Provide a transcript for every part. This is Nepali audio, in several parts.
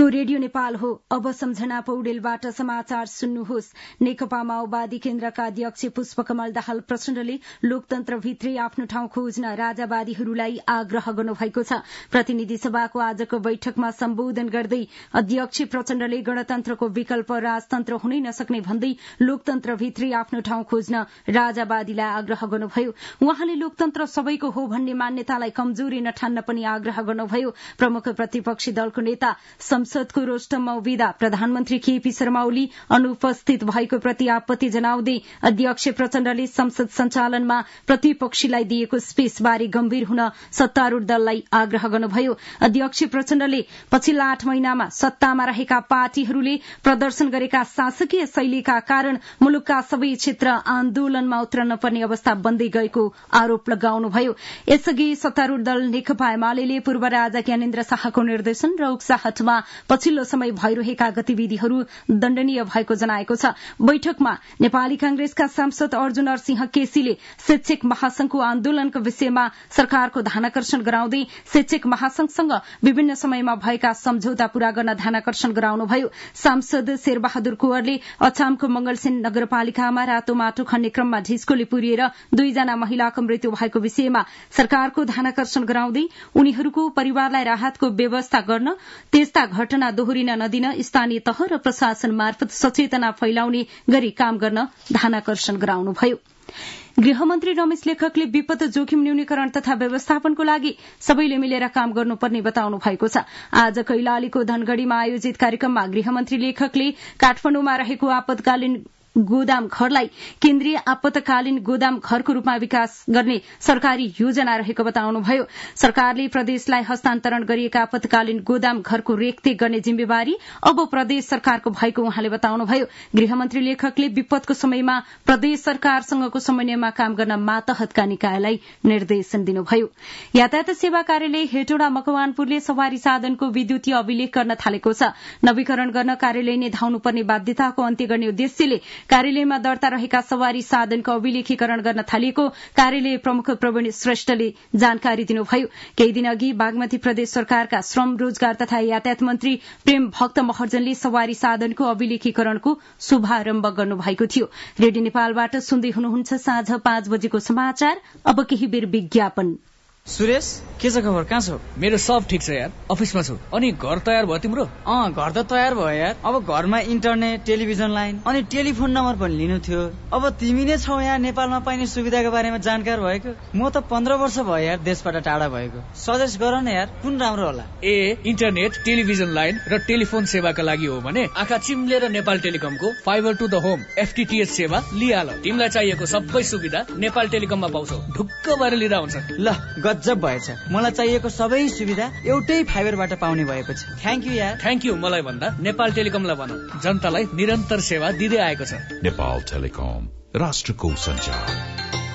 यो रेडियो नेपाल हो। अब सम्झना पौडेलबाट समाचार सुन्नुहोस्। नेकपा माओवादी केन्द्रका अध्यक्ष पुष्पकमल दाहाल प्रचण्डले लोकतन्त्रभित्रै आफ्नो ठाउँ खोज्न राजावादीहरूलाई आग्रह गर्नुभएको छ। प्रतिनिधि सभाको आजको बैठकमा सम्बोधन गर्दै अध्यक्ष प्रचण्डले गणतन्त्रको विकल्प राजतन्त्र हुनै नसक्ने भन्दै लोकतन्त्रभित्रै आफ्नो ठाउँ खोज्न राजावादीलाई आग्रह गर्नुभयो। उहाँले लोकतन्त्र सबैको हो भन्ने मान्यतालाई कमजोरी नठान्न पनि आग्रह गर्नुभयो। प्रमुख प्रतिपक्षी दलको नेता संसदको रोस्टममा उभिँदा प्रधानमन्त्री केपी शर्मा ओली अनुपस्थित भएको प्रति आपत्ति जनाउँदै अध्यक्ष प्रचण्डले संसद सञ्चालनमा प्रतिपक्षीलाई दिएको स्पेसबारे गम्भीर हुन सत्तारूढ़ दललाई आग्रह गर्नुभयो। अध्यक्ष प्रचण्डले पछिल्ला 8 महिनामा सत्तामा रहेका पार्टीहरूले प्रदर्शन गरेका शासकीय शैलीका कारण मुलुकका सबै क्षेत्र आन्दोलनमा उत्रन पर्ने अवस्था बन्दै गएको आरोप लगाउनुभयो। यसअघि सत्तारूढ़ दल नेकपा एमाले पूर्व राजा ज्ञानेन्द्र शाहको निर्देशन र उक्साहटमा पछिल्लो समय भइरहेका गतिविधिहरू दण्डनीय भएको जनाएको छ। बैठकमा नेपाली कांग्रेसका सांसद अर्जुन सिंह केसीले शिक्षक महासंघको आन्दोलनको विषयमा सरकारको ध्यानाकर्षण गराउँदै शिक्षक महासंघसँग विभिन्न समयमा भएका सम्झौता पूरा गर्न ध्यानाकर्षण गराउनुभयो। सांसद शेरबहादुर कुँवरले अछामको मंगलसेन नगरपालिकामा रातो माटो खन्ने क्रममा ढिस्कोले पुरिएर 2 जना महिलाको मृत्यु भएको विषयमा सरकारको ध्यानाकर्षण गराउँदै उनीहरूको परिवारलाई राहतको व्यवस्था गर्न, त्यस्ता घटना दोहोरिन नदिन स्थानीय तह र प्रशासन मार्फत सचेतना फैलाउने गरी काम गर्न ध्यानाकर्षण गराउनुभयो। गृहमन्त्री रमेश लेखकले विपद जोखिम न्यूनीकरण तथा व्यवस्थापनको लागि सबैले मिलेर काम गर्नुपर्ने बताउनु भएको छ। आज कैलालीको धनगढ़ीमा आयोजित कार्यक्रममा गृहमन्त्री लेखकले काठमाडौँमा रहेको आपतकालीन गोदाम घरलाई केन्द्रीय आपतकालीन गोदाम घरको रूपमा विकास गर्ने सरकारी योजना रहेको बताउनुभयो। सरकारले प्रदेशलाई हस्तान्तरण गरिएका आपतकालीन गोदाम घरको रेखदेख गर्ने जिम्मेवारी अब प्रदेश सरकारको भएको उहाँले बताउनुभयो। गृहमन्त्री लेखकले विपदको समयमा प्रदेश सरकारसँगको समन्वयमा काम गर्न मातहतका निकायलाई निर्देशन दिनुभयो। यातायात सेवा कार्यालय हेटौडा मकवानपुरले सवारी साधनको विद्युतीय अभिलेख गर्न थालेको छ। नवीकरण गर्न कार्यालय नै धाउनुपर्ने बाध्यताको अन्त्य गर्ने उद्देश्यले कार्यालयमा दर्ता रहेका सवारी साधनको अभिलेखीकरण गर्न थालिएको कार्यालय प्रमुख प्रवीण श्रेष्ठले जानकारी दिनुभयो। केही दिन अघि बागमती प्रदेश सरकारका श्रम, रोजगार तथा यातायात मन्त्री प्रेम भक्त महर्जनले सवारी साधनको अभिलेखीकरणको शुभारम्भ गर्नुभएको थियो। रेडियो नेपालबाट सुन्दै हुनुहुन्छ साँझ 5 बजेको समाचार। अब केही बेर विज्ञापन। सुरेश, के छ खबर? कहाँ छौ? मेरो सब ठिक छ यार, अफिसमा छु। अनि घर तयार भयो तिम्रो? घर त तयार भयो यार। अब घरमा इन्टरनेट, टेलिभिजन लाइन अनि टेलिफोन नम्बर पनि लिनु थियो। अब तिमी नै छौ यहाँ नेपालमा पाइने सुविधाको बारेमा जानकार भएको। म त 15 वर्ष भयो यार देशबाट टाढा भएको। सजेस्ट गर न यार, कुन राम्रो होला? इन्टरनेट, टेलिभिजन लाइन र टेलिफोन सेवाका लागि हो भने आँखा चिम्लेर नेपाल टेलिकमको fibre to the home FTTH सेवा लिहाल। तिमीलाई चाहिएको सबै सुविधा नेपाल टेलिकममा पाउँछौ। ढुक्क भएर लिँदा हुन्छ। ल गजब भएछ। मलाई चाहिएको सबै सुविधा एउटै फाइबरबाट पाउने भएपछि थ्याङ्क यू यार। थ्याङ्क यू मलाई भन्दा नेपाल टेलिकमलाई भनौँ, जनतालाई निरन्तर सेवा दिँदै आएको छ। नेपाल टेलिकम, राष्ट्रको सञ्चार।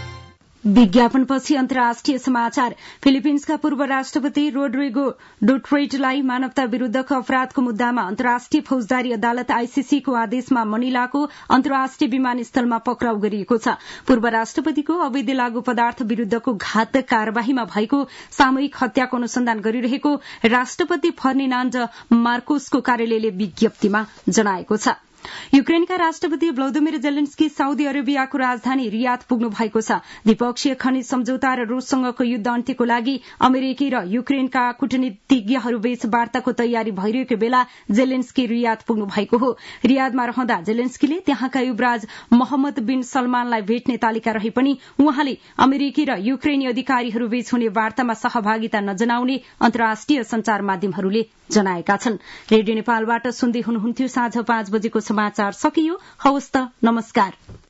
विज्ञापनपछि अन्तर्राष्ट्रिय समाचार। फिलिपिन्सका पूर्व राष्ट्रपति रोड्रिगो डुटर्टेलाई मानवता विरूद्धको अपराधको मुद्दामा अन्तर्राष्ट्रिय फौजदारी अदालत ICC को आदेशमा मनिलाको अन्तर्राष्ट्रिय विमानस्थलमा पक्राउ गरिएको छ। पूर्व राष्ट्रपतिको अवैध लागू पदार्थ विरूद्धको घातक कार्यवाहीमा भएको सामूहिक हत्याको अनुसन्धान गरिरहेको राष्ट्रपति फर्डिनान्ड मार्कोसको कार्यालयले विज्ञप्तिमा जनाएको छ। युक्रेनका राष्ट्रपति भ्लादिमिर जेलेन्स्की साउदी अरेबियाको राजधानी रियाद पुग्नु भएको छ। द्विपक्षीय खनिज सम्झौता र रूससँगको युद्ध अन्त्यको लागि अमेरिकी र युक्रेनका कूटनीतिज्ञहरूबीच वार्ताको तयारी भइरहेको बेला जेलेन्स्की रियाद पुग्नु भएको हो। रियादमा रहँदा जेलेन्स्कीले त्यहाँका युवराज मोहम्मद बिन सलमानलाई भेट्ने तालिका रहे पनि उहाँले अमेरिकी र युक्रेनी अधिकारीहरूबीच हुने वार्तामा सहभागिता नजनाउने अन्तर्राष्ट्रिय संचार माध्यमहरूले जनाएका छन्। रेडियो नेपालबाट सुन्दै हुनुहुन्थ्यो साँझ 5 बजेको समाचार सकियो। हवस् त, नमस्कार।